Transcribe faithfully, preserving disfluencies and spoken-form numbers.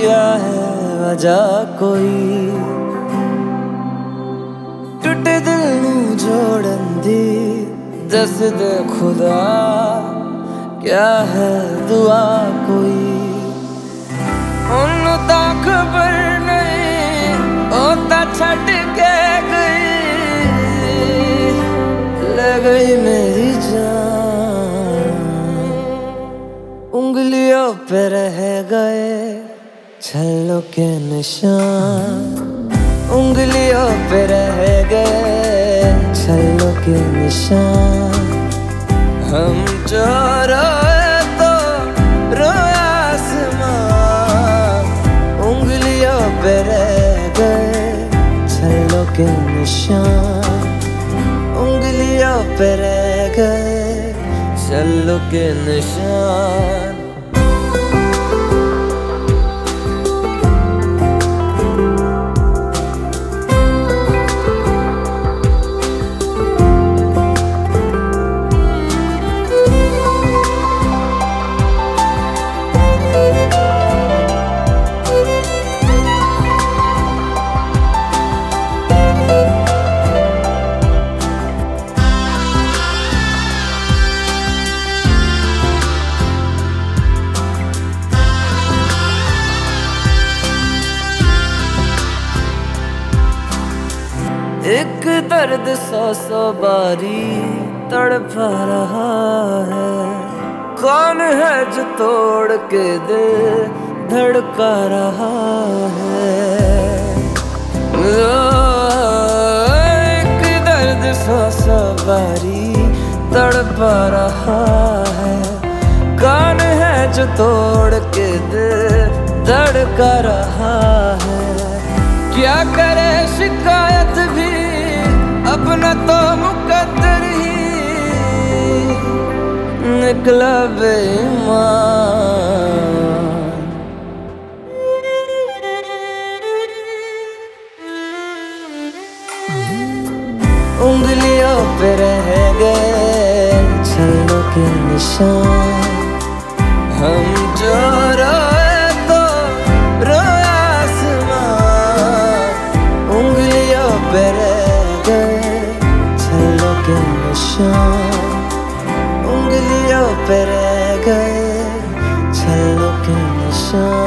या है वजह कोई, टूटे दिल नू जोड़न दी दस दे खुदा, क्या है दुआ कोई। उन्नू ता खबर नहीं ओ ता छड़ के गई, ले गई मेरी जान। उंगलियों पे रह गए छल्लों के निशान, उंगलियों पे रह गए छल्लों के निशान। हम जो रोए तो रोया आसमान, उंगलियों पे रह गए छल्लों के निशान, उंगलियों पे रह गए छल्लों के निशान। एक दर्द सौ सौ बारी तड़पा रहा है, कौन है जो तोड़ के दिल धड़का रहा है। ओ, एक दर्द सौ सौ बारी तड़पा रहा है, कौन है जो तोड़ के दिल धड़का रहा है। क्या करे शिकायत भी अपना तो मुकद्दर ही निकला बेईमान। उंगलियों पे रह गए छल्लों के निशान, हम जो रोए तो रोया आसमान, उंगलियों पे रह गए छल्लों के निशान, उंगलियों पे रह गए छल्लों के निशान।